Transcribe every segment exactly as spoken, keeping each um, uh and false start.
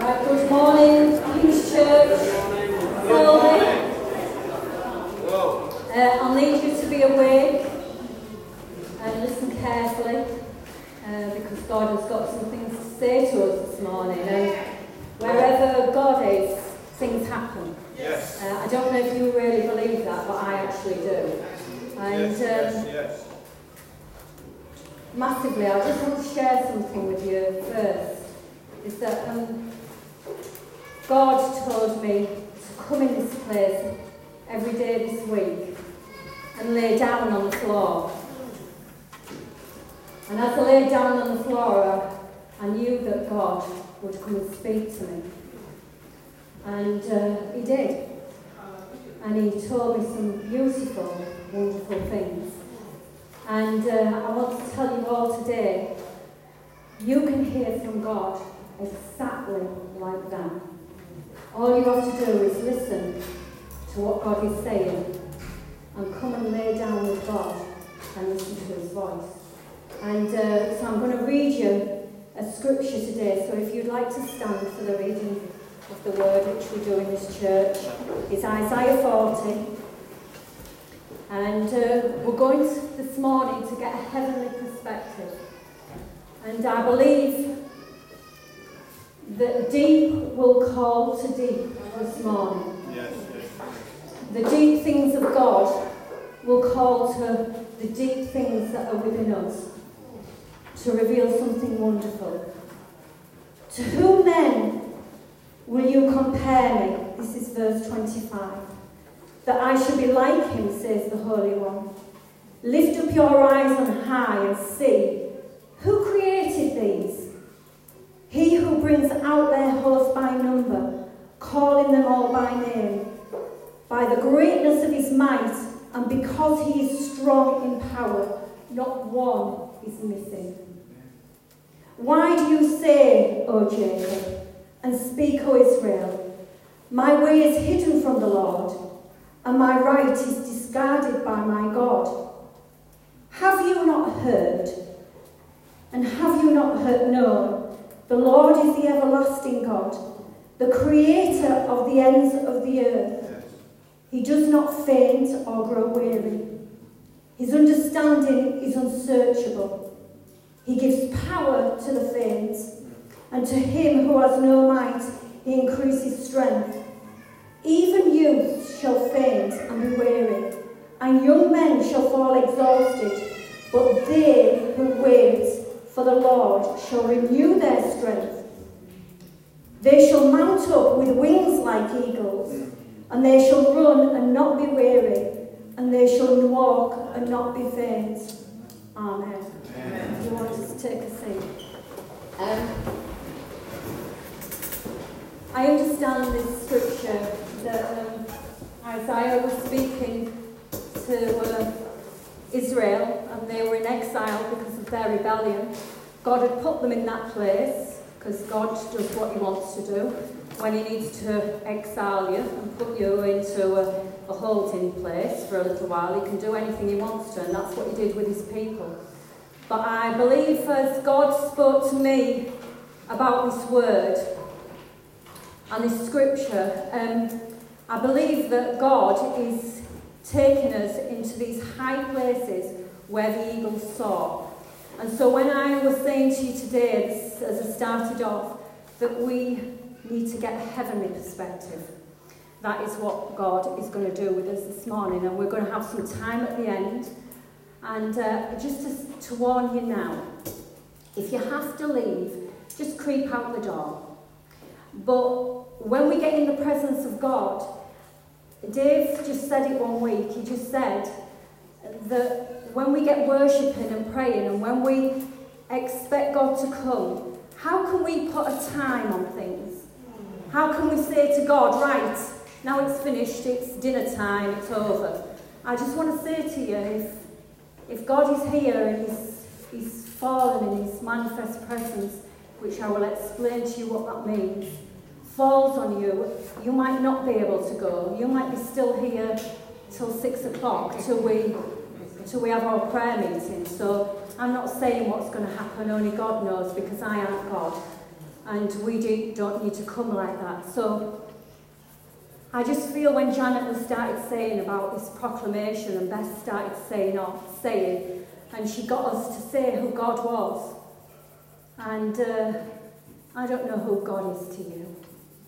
Right, good morning, King's Church. Morning. Uh, I'll need you to be awake and listen carefully uh, because God has got some things to say to us this morning. And wherever God is, things happen. Yes. Uh, I don't know if you really believe that, but I actually do. And yes, yes, um, yes. massively, I just want to share something with you first. Is that um, God told me to come in this place every day this week and lay down on the floor. And as I lay down on the floor, I, I knew that God would come and speak to me. And uh, he did. And he told me some beautiful, wonderful things. And uh, I want to tell you all today, you can hear from God exactly like that. All you have to do is listen to what God is saying and come and lay down with God and listen to his voice. And uh, so I'm going to read you a scripture today. So if you'd like to stand for the reading of the word which we do in this church, it's Isaiah forty. And uh, we're going to, this morning to get a heavenly perspective. And I believe that deep will call to deep this morning. Yes, yes. The deep things of God will call to the deep things that are within us to reveal something wonderful. To whom then will you compare me? This is verse twenty-five. That I should be like him, says the Holy One. Lift up your eyes on high and see. Who created these? He who brings out their host by number, calling them all by name. By the greatness of his might, and because he is strong in power, not one is missing. Why do you say, O Jacob, and speak, O Israel, my way is hidden from the Lord, and my right is discarded by my God? Have you not heard? And have you not heard known? The Lord is the everlasting God, the creator of the ends of the earth. He does not faint or grow weary. His understanding is unsearchable. He gives power to the faint, and to him who has no might, he increases strength. Even youths shall faint and be weary, and young men shall fall exhausted, but they who wait for the Lord shall renew their strength. They shall mount up with wings like eagles, and they shall run and not be weary, and they shall walk and not be faint. Amen. Amen. If you want to take a seat. Um, I understand this scripture that um, Isaiah was speaking to uh, Israel, and they were in exile because of their rebellion. God had put them in that place because God does what he wants to do. When he needs to exile you and put you into a, a holding place for a little while, he can do anything he wants to, and that's what he did with his people. But I believe as God spoke to me about this word and this scripture, um, I believe that God is taking us into these high places where the eagles soar. And so when I was saying to you today, as I started off, that we need to get a heavenly perspective, that is what God is going to do with us this morning. And we're going to have some time at the end. And uh, just to, to warn you now, if you have to leave, just creep out the door. But when we get in the presence of God, Dave just said it one week. He just said that when we get worshipping and praying and when we expect God to come, how can we put a time on things? How can we say to God, right, now it's finished, it's dinner time, it's over? I just want to say to you, if, if God is here and he's, he's fallen in his manifest presence, which I will explain to you what that means, falls on you, you might not be able to go. You might be still here till six o'clock till we till we have our prayer meeting. So I'm not saying what's going to happen, only God knows, because I aren't God. And we do, don't need to come like that. So I just feel when Janet was started saying about this proclamation and Beth started saying off, saying, and she got us to say who God was. And uh, I don't know who God is to you.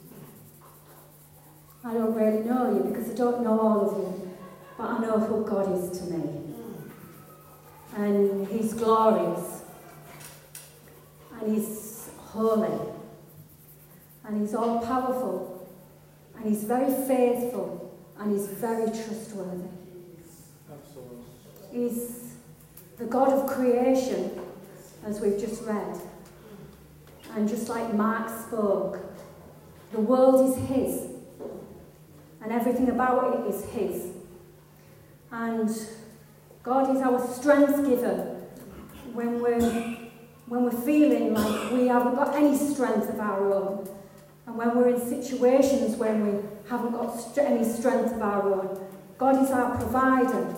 I don't really know you because I don't know all of you, but I know who God is to me. And he's glorious, and he's holy, and he's all powerful, and he's very faithful, and he's very trustworthy. Absolutely. He's the God of creation, as we've just read. And just like Mark spoke, the world is his, and everything about it is his. And God is our strength giver when we're, when we're feeling like we haven't got any strength of our own, and when we're in situations when we haven't got st- any strength of our own. God is our provider.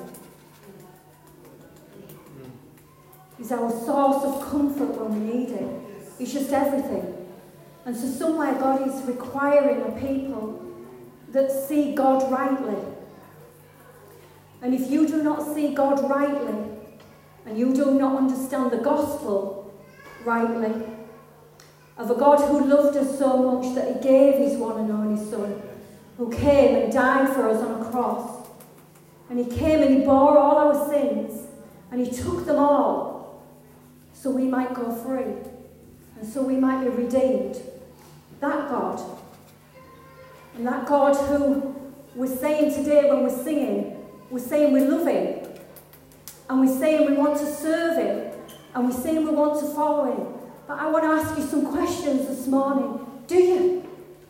He's our source of comfort when we need it. He's just everything. And so somewhere God is requiring a people that see God rightly. And if you do not see God rightly, and you do not understand the gospel rightly, of a God who loved us so much that he gave his one and only Son, who came and died for us on a cross, and he came and he bore all our sins, and he took them all, so we might go free, and so we might be redeemed. That God, and that God who we're saying today when we're singing, we're saying we love him, and we're saying we want to serve him, and we're saying we want to follow him. But I want to ask you some questions this morning. Do you?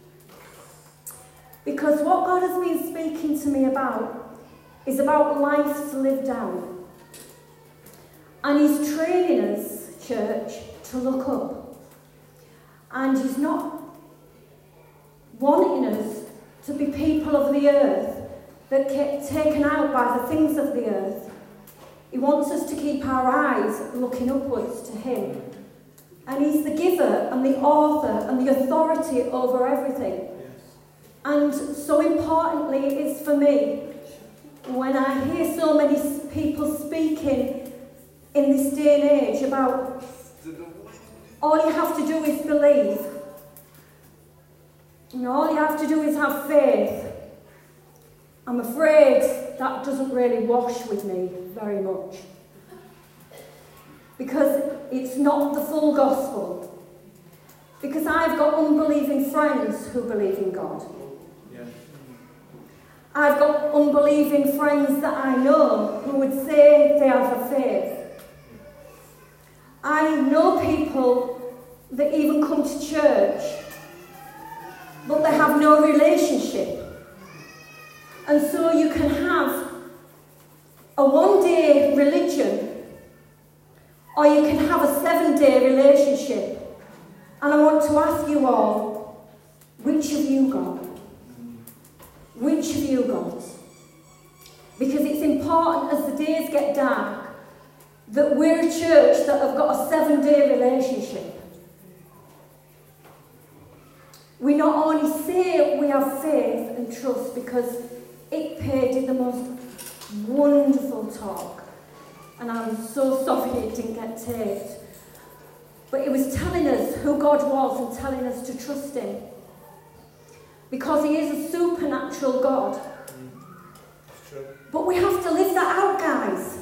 Because what God has been speaking to me about is about life to live down. And he's training us, church, to look up. And he's not wanting us to be people of the earth that get taken out by the things of the earth. He wants us to keep our eyes looking upwards to him. And he's the giver and the author and the authority over everything. Yes. And so importantly it is for me, when I hear so many people speaking in this day and age about all you have to do is believe. And all you have to do is have faith. I'm afraid that doesn't really wash with me very much. Because it's not the full gospel. Because I've got unbelieving friends who believe in God. Yeah. I've got unbelieving friends that I know who would say they have a faith. I know people that even come to church, but they have no relationship. And so you can have a one-day religion, or you can have a seven-day relationship. And I want to ask you all, which of you got? Which of you got? Because it's important as the days get dark that we're a church that have got a seven-day relationship. We not only say we have faith and trust because Ikpe did the most wonderful talk, and I'm so sorry it didn't get taped, but it was telling us who God was and telling us to trust him, because he is a supernatural God. But we have to live that out, guys.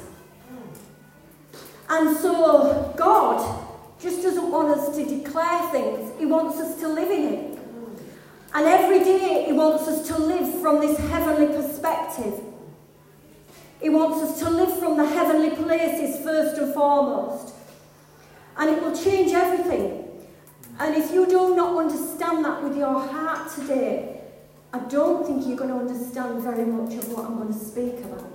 And so God just doesn't want us to declare things, he wants us to live in it. And every day he wants us to live from this heavenly perspective. He wants us to live from the heavenly places first and foremost. And it will change everything. And if you do not understand that with your heart today, I don't think you're going to understand very much of what I'm going to speak about.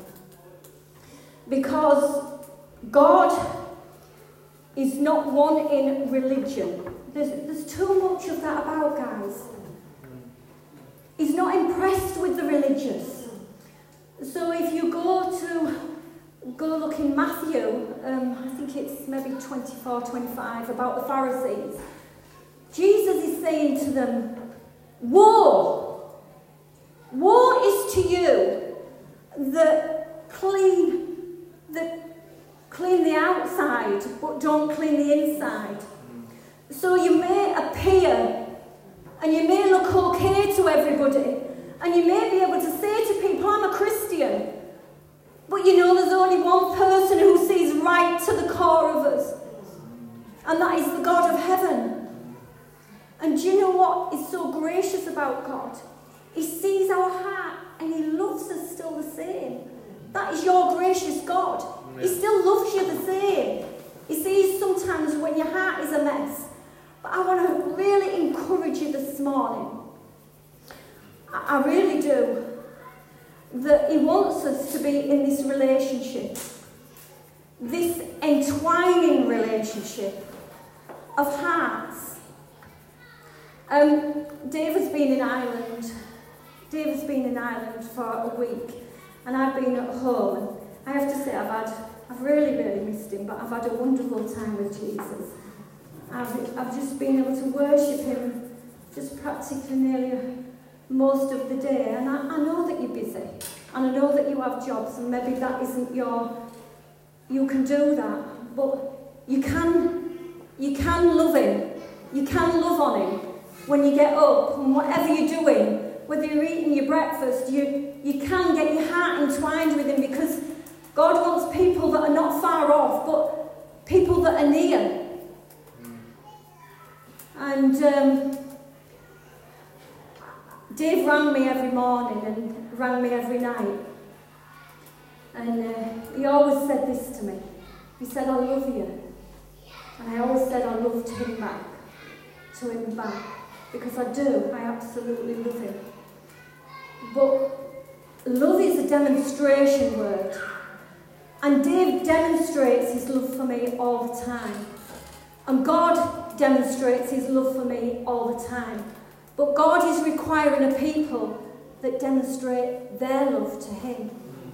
Because God is not one in religion. There's, there's too much of that about, guys. He's not impressed with the religious. So if you go to, go look in Matthew, um, I think it's maybe twenty-four, twenty-five, about the Pharisees. Jesus is saying to them, woe! Woe is to you that clean, that clean the outside, but don't clean the inside. So you may appear, and you may look okay to everybody, and you may be able to say to people, I'm a Christian, but you know there's only one person who sees right to the core of us, and that is the God of heaven. And do you know what is so gracious about God? He sees our heart and he loves us still the same. That is your gracious God. He still loves you the same. He sees sometimes when your heart is a mess. But I want to really encourage you this morning. I really do. That he wants us to be in this relationship. This entwining relationship of hearts. Um, Dave has been in Ireland. Dave has been in Ireland for a week, and I've been at home. And I have to say, I've had, I've really, really missed him, but I've had a wonderful time with Jesus. I've, I've just been able to worship him, just practically nearly most of the day. And I, I know that you're busy, and I know that you have jobs, and maybe that isn't your, you can do that, but you can, you can love him. You can love on him. When you get up and whatever you're doing, whether you're eating your breakfast, you, you can get your heart entwined with him, because God wants people that are not far off, but people that are near. And um, Dave rang me every morning and rang me every night. And uh, he always said this to me. He said, I love you. And I always said I loved him back, to him back. Because I do, I absolutely love him. But love is a demonstration word. And Dave demonstrates his love for me all the time. And God demonstrates his love for me all the time. But God is requiring a people that demonstrate their love to him.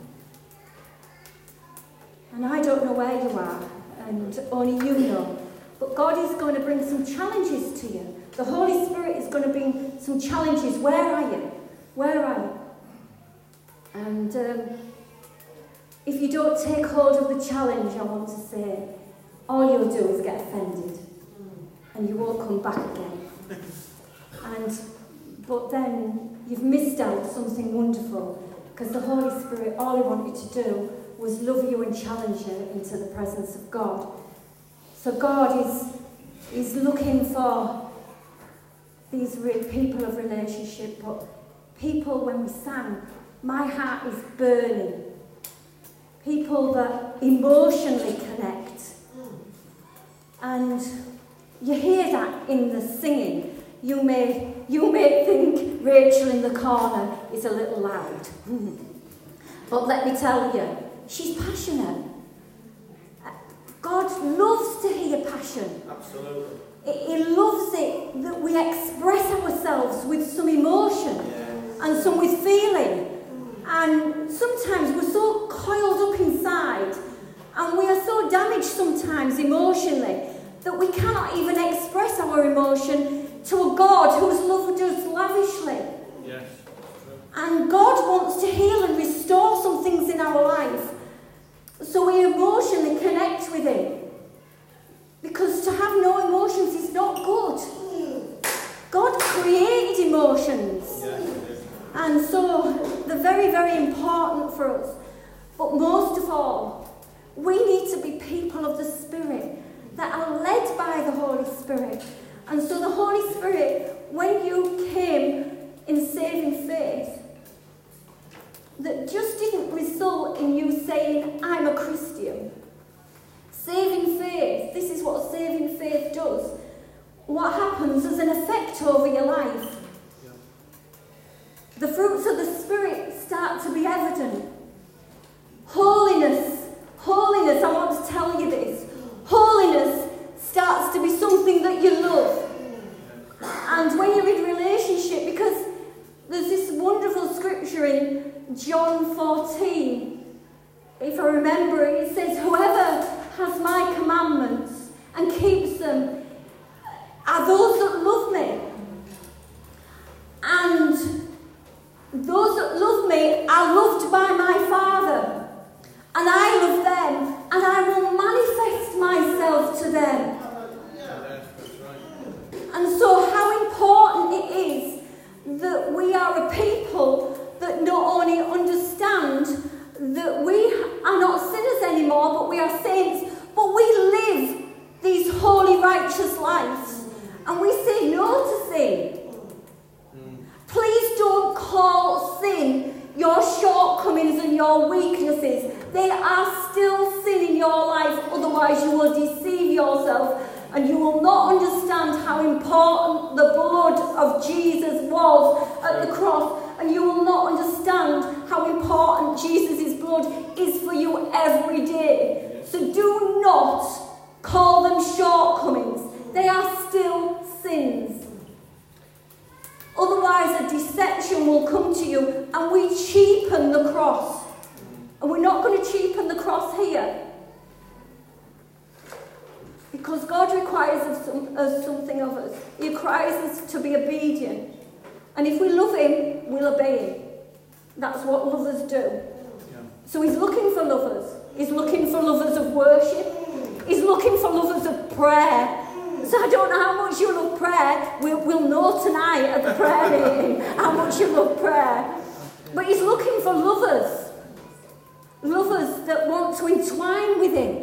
And I don't know where you are, and only you know. But God is going to bring some challenges to you. The Holy Spirit is going to bring some challenges. Where are you? Where are you? And um, if you don't take hold of the challenge, I want to say, all you'll do is get offended. And you won't come back again. And, but then you've missed out something wonderful, because the Holy Spirit, all he wanted to do was love you and challenge you into the presence of God. So God is, is looking for these re- people of relationship, but people, when we sang, my heart is burning. People that emotionally connect. And you hear that in the singing. You may, you may think Rachel in the corner is a little loud. But let me tell you, she's passionate. God loves to hear passion. Absolutely. He loves it that we express ourselves with some emotion, yes, and some with feeling. And sometimes we're so coiled up inside, and we are so damaged sometimes emotionally, that we cannot even express our emotion to a God who's loved us lavishly. Yes. And God wants to heal and restore some things in our life, so we emotionally connect with him. Because to have no emotions is not good. God created emotions. Yes. And so they're very, very important for us. But most of all, we need to be people of the Spirit that are led by the Holy Spirit. And so the Holy Spirit, when you came in saving faith, that just didn't result in you saying, I'm a Christian. Saving faith, this is what saving faith does. What happens as an effect over your life. Yeah. The fruits of the Spirit start to be evident. Holiness, holiness, I want to tell you this. Holiness starts to be something that you love. And when you're in relationship, because there's this wonderful scripture in John fourteen, if I remember it, it says, whoever has my commandments and keeps them are those that love They are still sin in your life, otherwise you will deceive yourself and you will not understand how important the blood of Jesus was at the cross, and you will not understand how important Jesus' blood is for you every day. So do not call them shortcomings. They are still sins. Otherwise a deception will come to you and we cheapen the cross. And we're not going to cheapen the cross here. Because God requires of some, uh, something of us. He requires us to be obedient. And if we love him, we'll obey him. That's what lovers do. Yeah. So he's looking for lovers. He's looking for lovers of worship. He's looking for lovers of prayer. So I don't know how much you love prayer. We'll, we'll know tonight at the prayer meeting how much you love prayer. But he's looking for lovers. Lovers that want to entwine with him.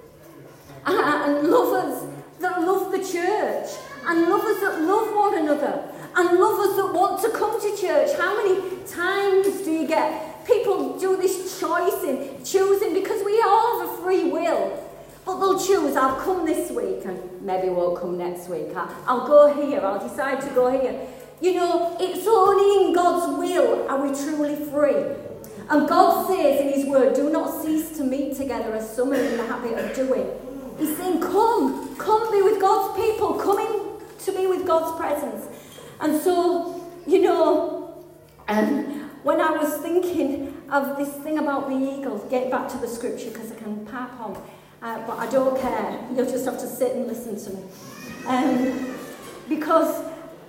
And lovers that love the church. And lovers that love one another. And lovers that want to come to church. How many times do you get people do this choosing, choosing, because we all have a free will. But they'll choose, I'll come this week and maybe won't come next week. I'll, I'll go here, I'll decide to go here. You know, it's only in God's will are we truly free. And God says in his word, do not cease to meet together as some are in the habit of doing. He's saying, come, come be with God's people, come in to be with God's presence. And so, you know, um, when I was thinking of this thing about the eagles, getting back to the scripture because I can pipe on, uh, but I don't care, you'll just have to sit and listen to me. Um, because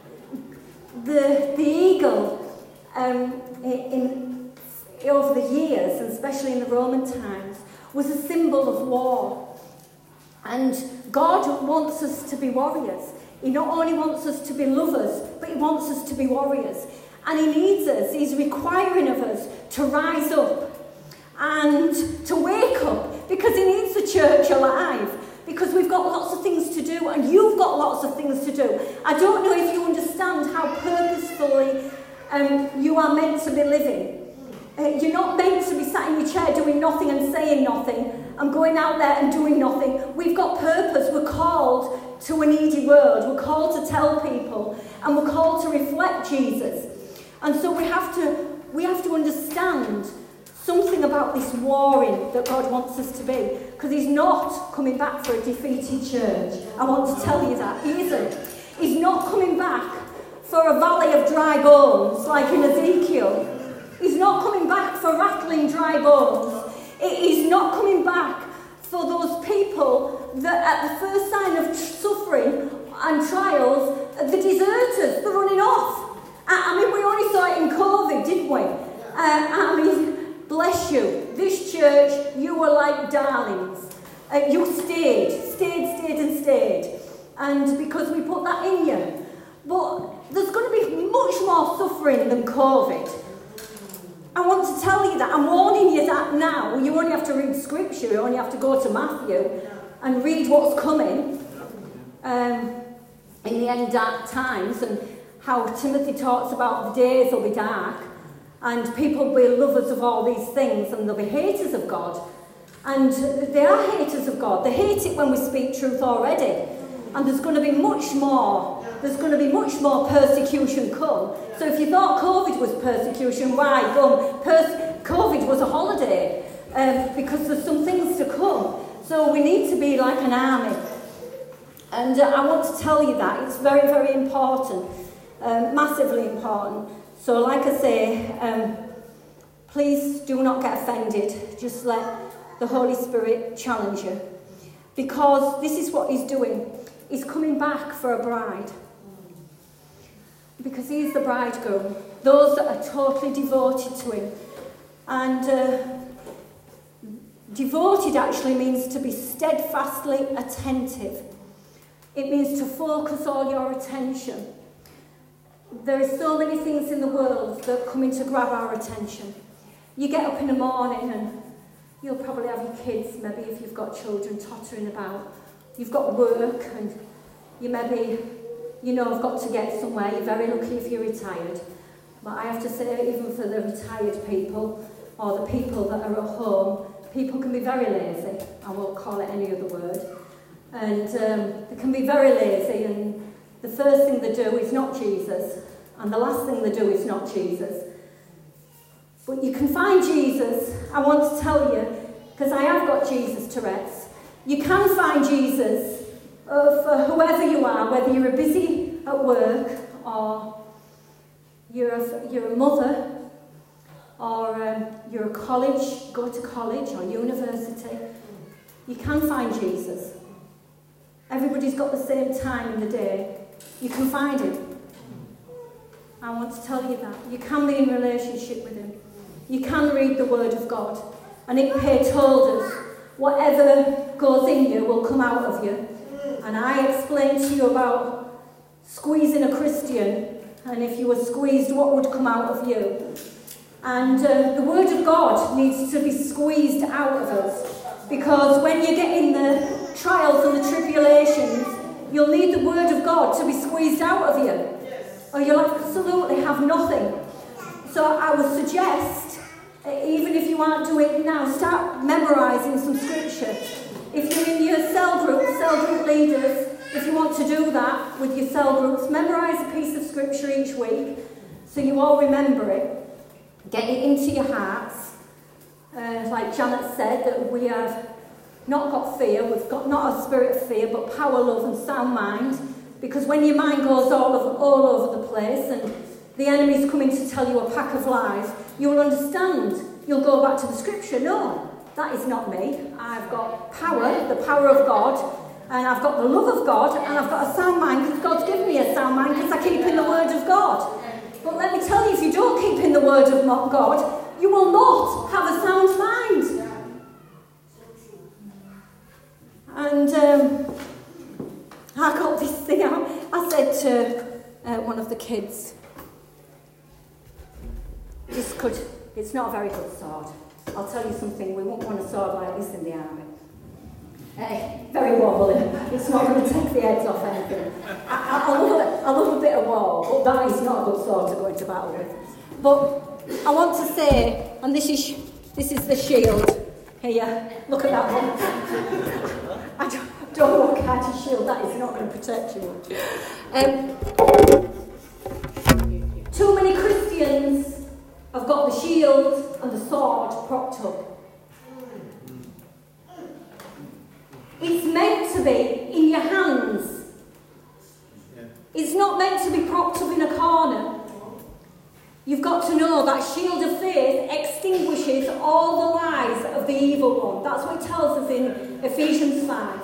the, the eagle, um, in, in, over the years, and especially in the Roman times, was a symbol of war. And God wants us to be warriors. He not only wants us to be lovers, but he wants us to be warriors. And he needs us, he's requiring of us to rise up and to wake up, because he needs the church alive, because we've got lots of things to do, and you've got lots of things to do. I don't know if you understand how purposefully um, you are meant to be living. Uh, you're not meant to be sat in your chair doing nothing and saying nothing and going out there and doing nothing. We've got purpose. We're called to a needy world. We're called to tell people, and we're called to reflect Jesus. And so we have to we have to understand something about this warring that God wants us to be, because he's not coming back for a defeated church. I want to tell you that. He isn't. He's not coming back for a valley of dry bones like in Ezekiel. He's not coming back for rattling dry bones. He's not coming back for those people that at the first sign of suffering and trials, the deserters, they're running off. I mean, we only saw it in COVID, didn't we? Uh, I mean, bless you. This church, you were like darlings. Uh, you stayed, stayed, stayed and stayed. And because we put that in you. But there's going to be much more suffering than COVID. I want to tell you that. I'm warning you that now. You only have to read scripture. You only have to go to Matthew and read what's coming um, in the end dark times, and how Timothy talks about the days will be dark, and people will be lovers of all these things, and they'll be haters of God. And they are haters of God. They hate it when we speak truth already. And there's going to be much more. There's going to be much more persecution come. So if you thought COVID was persecution, why? Come, pers- COVID was a holiday, um, because there's some things to come. So we need to be like an army. And uh, I want to tell you that. It's very, very important. Um, massively important. So like I say, um, please do not get offended. Just let the Holy Spirit challenge you. Because this is what he's doing. He's coming back for a bride. Because he's the bridegroom. Those that are totally devoted to him. And uh, devoted actually means to be steadfastly attentive. It means to focus all your attention. There are so many things in the world that come in to grab our attention. You get up in the morning and you'll probably have your kids, maybe if you've got children, tottering about. You've got work and you maybe, you know, have got to get somewhere. You're very lucky if you're retired. But I have to say, even for the retired people or the people that are at home, people can be very lazy. I won't call it any other word. And um, they can be very lazy, and the first thing they do is not Jesus, and the last thing they do is not Jesus. But you can find Jesus, I want to tell you, because I have got Jesus Tourette's. You can find Jesus uh, for whoever you are, whether you're busy at work, or you're a, you're a mother, or um, you're a college, go to college or university. You can find Jesus. Everybody's got the same time in the day. You can find him. I want to tell you that. You can be in relationship with him. You can read the Word of God. And Nick Hay told us, whatever goes in you will come out of you. And I explained to you about squeezing a Christian, and if you were squeezed, what would come out of you? And uh, the Word of God needs to be squeezed out of us. Because when you get in the trials and the tribulations, you'll need the Word of God to be squeezed out of you. Or you'll absolutely have nothing. So I would suggest, even if you aren't doing it now, start memorising some scripture. If you're in your cell group, cell group leaders, if you want to do that with your cell groups, memorise a piece of scripture each week so you all remember it. Get it into your hearts. Uh, like Janet said, that we have not got fear, we've got not a spirit of fear, but power, love and sound mind. Because when your mind goes all over, all over the place and the enemy's coming to tell you a pack of lies, you'll understand. You'll go back to the scripture. No, that is not me. I've got power, the power of God, and I've got the love of God, and I've got a sound mind because God's given me a sound mind because I keep in the Word of God. But let me tell you, if you don't keep in the Word of God, you will not have a sound mind. And um, I got this thing out. I said to uh, one of the kids, this could, it's not a very good sword. I'll tell you something, we won't want a sword like this in the army. Uh, very wobbly. It's not going to take the heads off anything. I, I, I, love it. I love a bit of war, but that is not a good sword to go into battle with. But I want to say, and this is this is the shield. Here, look at that one. I don't, don't know what kind of shield that is. Not going to protect you. Um, too many Christians have got the shield and the sword propped up. It's meant to be in your hands. It's not meant to be propped up in a corner. You've got to know that shield of faith extinguishes all the lies of the evil one. That's what it tells us in Ephesians five.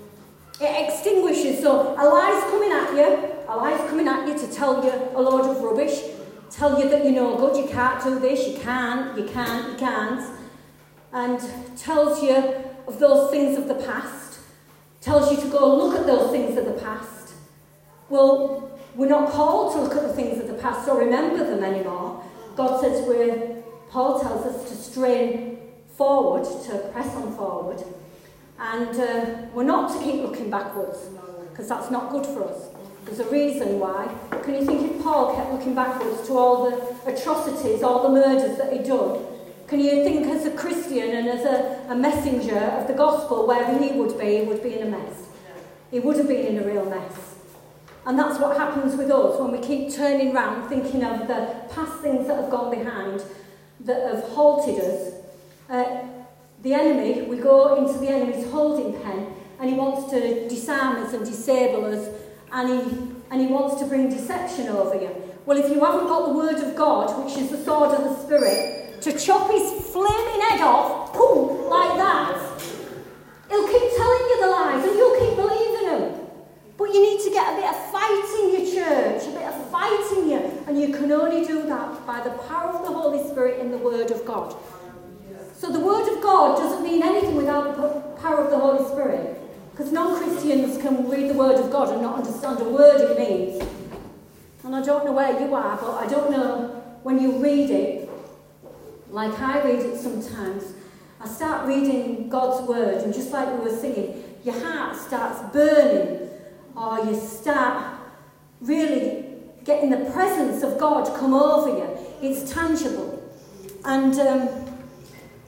It extinguishes. So a lie's coming at you. A lie's coming at you to tell you a load of rubbish. Tell you that you're no good, you can't do this, you can't, you can't, you can't. And tells you of those things of the past. Tells you to go look at those things of the past. Well, we're not called to look at the things of the past or remember them anymore. God says we're, Paul tells us to strain forward, to press on forward. And uh, we're not to keep looking backwards, because that's not good for us. There's a reason why. Can you think if Paul kept looking backwards to all the atrocities, all the murders that he'd done? Can you think as a Christian and as a, a messenger of the gospel, wherever he would be, he would be in a mess. He would have been in a real mess. And that's what happens with us when we keep turning round, thinking of the past things that have gone behind, that have halted us. Uh, the enemy, we go into the enemy's holding pen, and he wants to disarm us and disable us, and he, and he wants to bring deception over you. Well, if you haven't got the word of God, which is the sword of the Spirit, to chop his flaming head off, boom, like that, he'll keep telling you the lies, and you'll keep believing them. But you need to get a bit of fight in your church, a bit of fight in you, and you can only do that by the power of the Holy Spirit in the Word of God. So the Word of God doesn't mean anything without the power of the Holy Spirit, because non-Christians can read the Word of God and not understand a word it means. And I don't know where you are, but I don't know when you read it, like I read it sometimes, I start reading God's Word, and just like we were singing, your heart starts burning, or you start really getting the presence of God come over you. It's tangible. And um,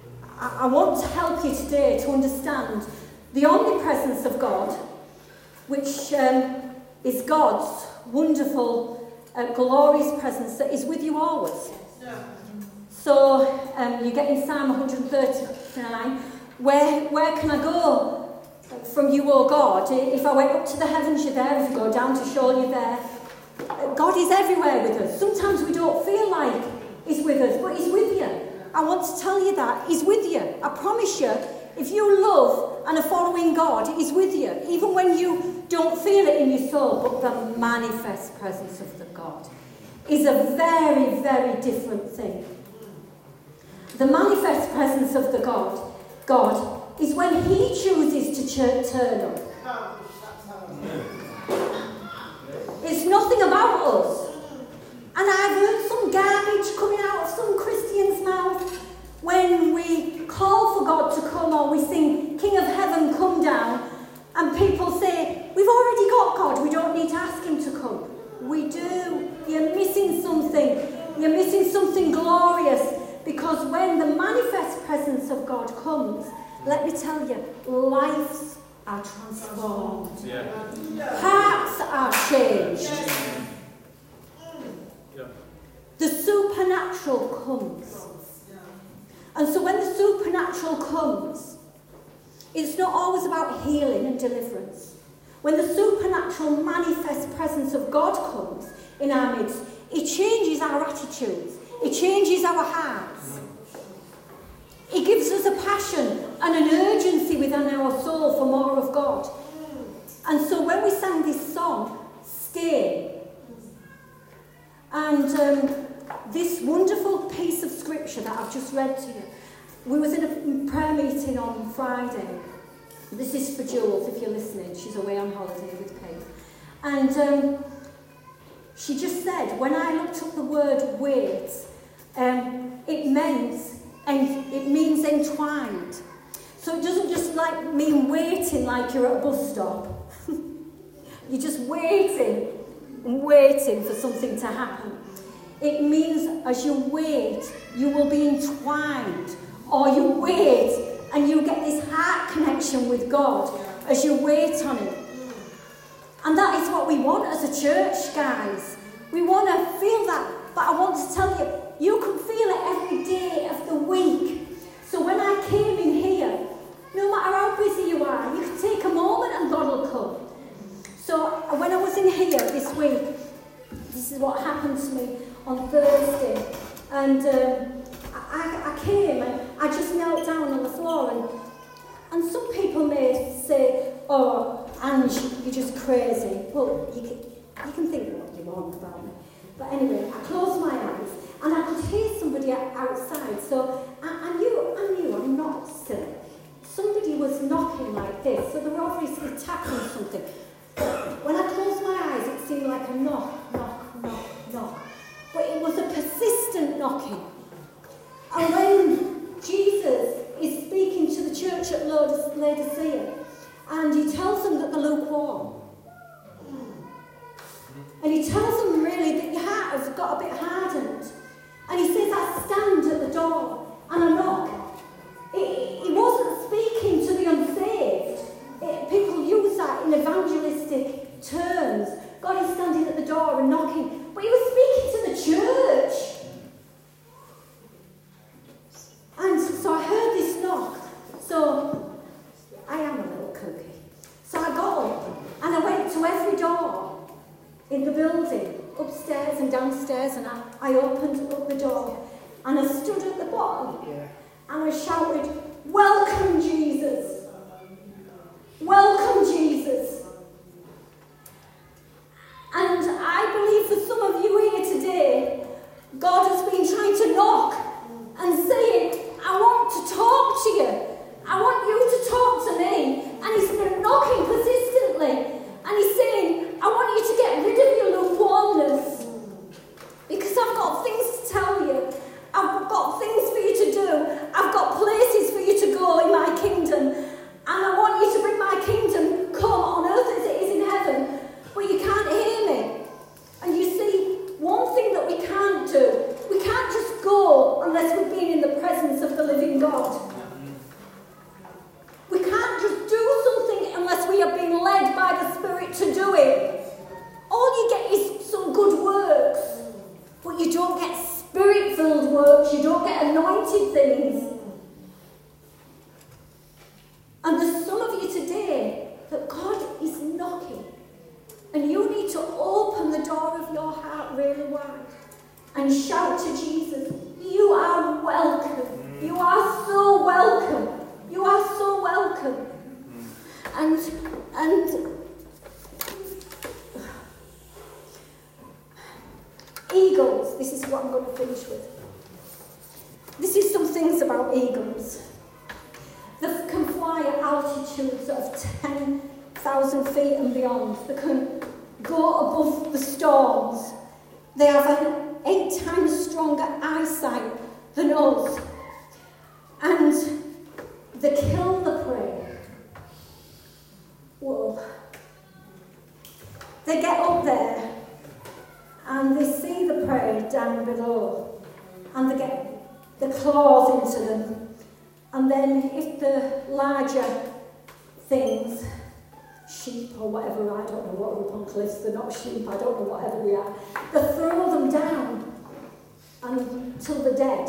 I, I want to help you today to understand the omnipresence of God, which um, is God's wonderful, uh, glorious presence that is with you always. So um, you get in Psalm one thirty-nine, where, where can I go from you, O God? If I went up to the heavens, you're there. If you go down to Sheol, you're there. God is everywhere with us. Sometimes we don't feel like he's with us, but he's with you. I want to tell you that. He's with you. I promise you, if you love and are following God, he's with you. Even when you don't feel it in your soul, but the manifest presence of the God is a very, very different thing. The manifest presence of the God, God is when he chooses to ch- turn up. It's nothing about us. And I've heard some garbage coming out of some Christians' mouth when we call for God to come, or we sing King of Heaven come down, and people say, we've already got God, we don't need to ask him to come. We do. You're missing something. You're missing something glorious, because when the manifest presence of God comes, let me tell you, lives are transformed. Yeah. Hearts are changed. Yeah. The supernatural comes. And so when the supernatural comes, it's not always about healing and deliverance. When the supernatural manifest presence of God comes in our midst, it changes our attitudes. It changes our hearts. It gives us a passion and an urgency within our soul for more of God. And so when we sang this song, Stay, and um, this wonderful piece of scripture that I've just read to you, we was in a prayer meeting on Friday. This is for Jules, if you're listening. She's away on holiday with Kate. And um, she just said, when I looked up the word wait, um, it meant, and it means entwined. So it doesn't just like mean waiting like you're at a bus stop. You're just waiting and waiting for something to happen. It means as you wait, you will be entwined. Or you wait and you get this heart connection with God as you wait on him. And that is what we want as a church, guys. We want to feel that. But I want to tell you, you can feel it every day of the week. So when I came in here, no matter how busy you are, you can take a moment and God will come. So when I was in here this week, this is what happened to me on Thursday. And um, I, I came and I just knelt down on the floor. And, and some people may say, oh, Ange, you're just crazy. Well, you can, you can think what you want about me. But anyway, I closed my eyes and I could hear somebody outside. So I, I knew I knew I'm not silly. Somebody was knocking like this, so they were obviously tapping something. When I closed my eyes, it seemed like a knock, knock, knock, knock. But it was a persistent knocking. And when Jesus is speaking to the church at Laodicea, and he tells them that they're lukewarm, and he tells them really that your heart has got a bit hardened. And he says, I stand at the door and I knock. He wasn't speaking to the unsaved. It, people use that in evangelistic terms. God is standing at the door and knocking. But he was speaking to the church. And so I heard this knock. So I am a little cookie. So I got up and I went to every door in the building, upstairs and downstairs, and I, I opened up the door and I stood at the bottom yeah. and I shouted, welcome Jesus, welcome Jesus. And I believe for some of you here today, God has been trying to knock and saying, I want to talk to you, I want you to talk to me. And he's been knocking persistently. And he's saying, I want you to get rid of your lukewarmness. Because I've got things to tell you. I've got things for you to do. I've got places for you to go in my kingdom. And I want you to bring my kingdom spirit to do it, all you get is some good works, but you don't get spirit-filled works, you don't get anointed things. And there's some of you today that God is knocking, and you need to open the door of your heart really wide and shout to Jesus, you are welcome. You are so welcome. You are so welcome. And, and eagles, this is what I'm going to finish with. This is some things about eagles. They can fly at altitudes of ten thousand feet and beyond. They can go above the storms. They have an eight times stronger eyesight than us. And they kill the prey. Whoa. They get up there and they see the prey down below and they get the claws into them. And then if the larger things, sheep or whatever, I don't know what are up on cliffs, they're not sheep, I don't know whatever they are, they throw them down until they're dead.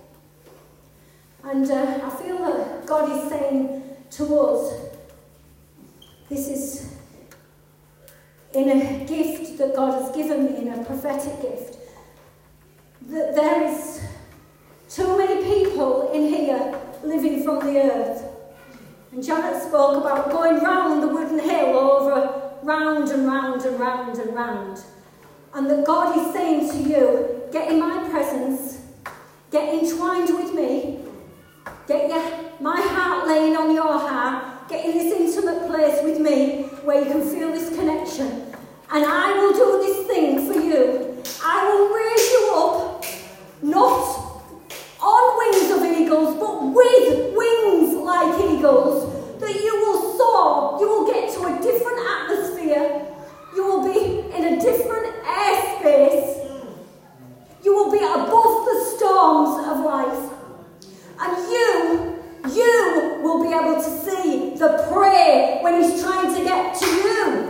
And uh, I feel that God is saying to us, this is in a gift that God has given me, in a prophetic gift, that there is too many people in here living from the earth. And Janet spoke about going round the wooden hill over, round and round and round and round. And that God is saying to you, get in my presence, get entwined with me, get your, my heart laying on your heart, get in this intimate place with me where you can feel this connection. And I will do this thing for you. I will raise you up, not on wings of eagles, but with wings like eagles, that you will soar, you will get to a different atmosphere, you will be in a different airspace, you will be above the storms of life, and you, you will be able to see the prey when he's trying to get to you.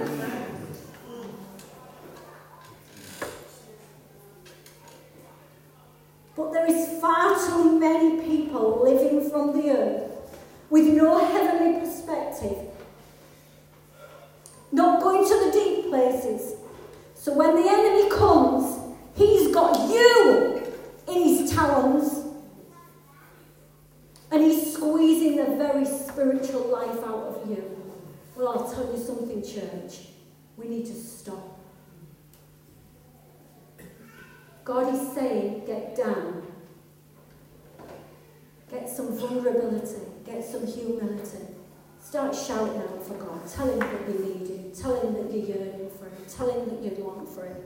But there is far too many people living from the earth with no heavenly perspective, not going to the deep places. So when the enemy comes, he's got you in his talons and he's squeezing the very spiritual life out of you. Well, I'll tell you something, church. We need to stop. God is saying, get down. Get some vulnerability. Get some humility. Start shouting out for God. Tell him that you need him. Tell him that you're yearning for him. Tell him that you long for him.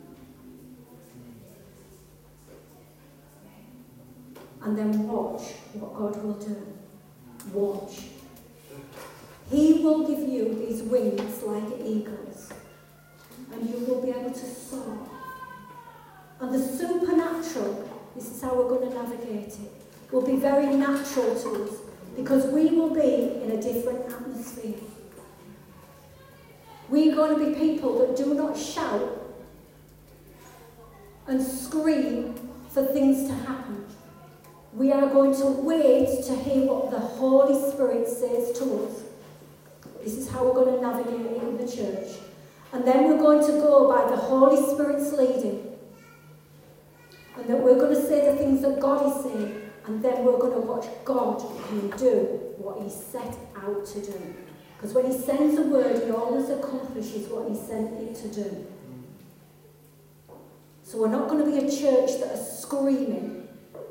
And then watch what God will do. Watch. He will give you these wings like eagles. And you will be able to soar. And the supernatural, this is how we're going to navigate it, will be very natural to us because we will be in a different atmosphere. We're going to be people that do not shout and scream for things to happen. We are going to wait to hear what the Holy Spirit says to us. This is how we're going to navigate it in the church. And then we're going to go by the Holy Spirit's leading. And that we're going to say the things that God is saying, and then we're going to watch God do what he set out to do. Because when he sends a word, he always accomplishes what he sent it to do. So we're not going to be a church that are screaming.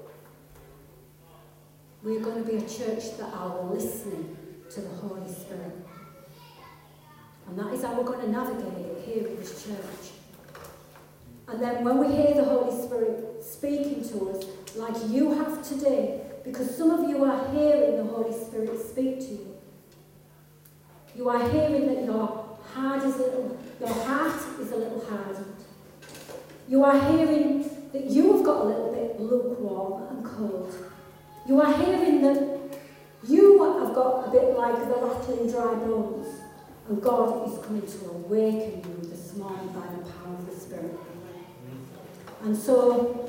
We're going to be a church that are listening to the Holy Spirit. And that is how we're going to navigate it here in this church. And then when we hear the Holy Spirit speaking to us, like you have today, because some of you are hearing the Holy Spirit speak to you. You are hearing that your heart is a little, your heart is a little hardened. You are hearing that you have got a little bit lukewarm and cold. You are hearing that you have got a bit like the rattling dry bones. And God is coming to awaken you this morning by the power of the Spirit. And so,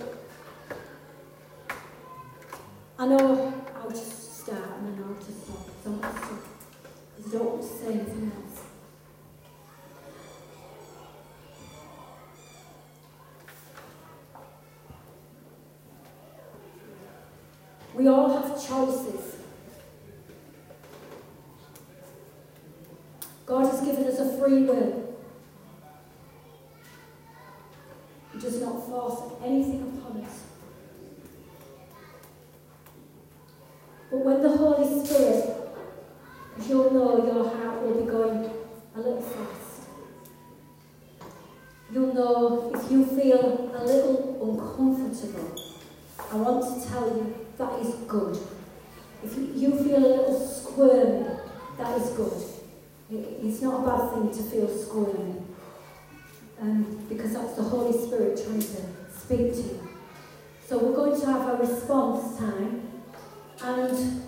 I know how to start and I know how to stop. So I'm going to stop, because I don't want to say anything else. We all have choices. God has given us a free will. He does not force anything upon us. But when the Holy Spirit, as you'll know, your heart will be going a little fast. You'll know if you feel a little uncomfortable. I want to tell you that is good. If you, you feel a little squirmy, that is good. It, it's not a bad thing to feel squirmy. Um, because that's the Holy Spirit trying to speak to you. So we're going to have a response time. And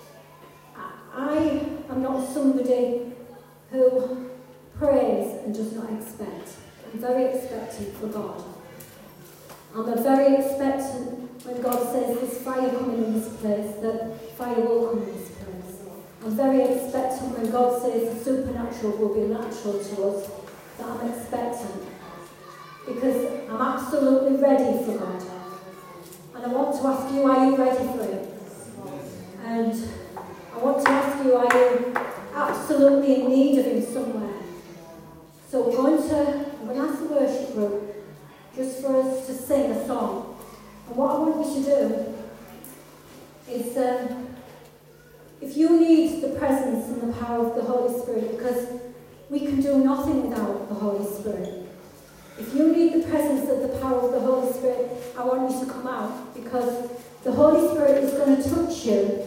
I am not somebody who prays and does not expect. I'm very expectant for God. I'm a very expectant when God says there's fire coming in this place, that fire will come in this place. I'm very expectant when God says the supernatural will be natural to us, that I'm expectant. Because I'm absolutely ready for God. And I want to ask you, are you ready for it? And I want to ask you, are you absolutely in need of Him somewhere? So we're going to, I'm going to ask the worship group just for us to sing a song. And what I want you to do is, um, if you need the presence and the power of the Holy Spirit, because we can do nothing without the Holy Spirit. If you need the presence of the power of the Holy Spirit, I want you to come out, because the Holy Spirit is going to touch you.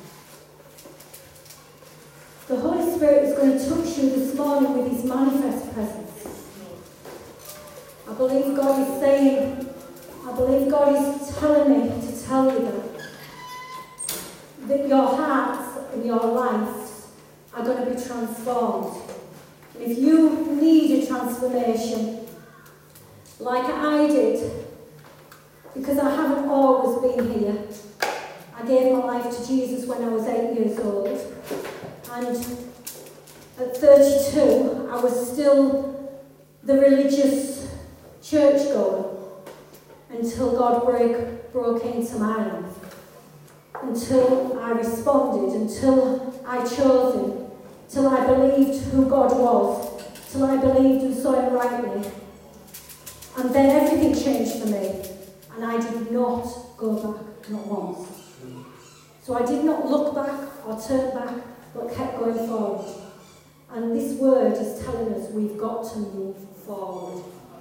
The Holy Spirit is going to touch you this morning with His manifest presence. I believe God is saying, I believe God is telling me to tell you that, that your hearts and your lives are going to be transformed. And if you need a transformation, like I did, because I haven't always been here. I gave my life to Jesus when I was eight years old. And at thirty-two, I was still the religious churchgoer until God broke, broke into my life. Until I responded, until I chose Him, till I believed who God was, till I believed and saw Him rightly. And then everything changed for me, and I did not go back, not once. So I did not look back or turn back, but kept going forward. And this word is telling us we've got to move forward.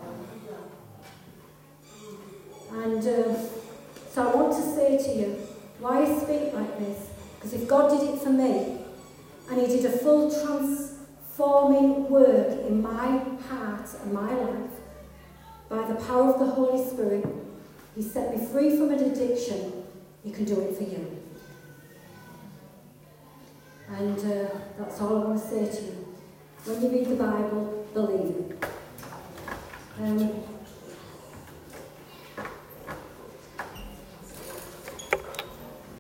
And uh, so I want to say to you, why I speak like this? Because if God did it for me, and He did a full transforming work in my heart and my life, by the power of the Holy Spirit, He set me free from an addiction. He can do it for you. And uh, that's all I want to say to you. When you read the Bible, believe it. Um,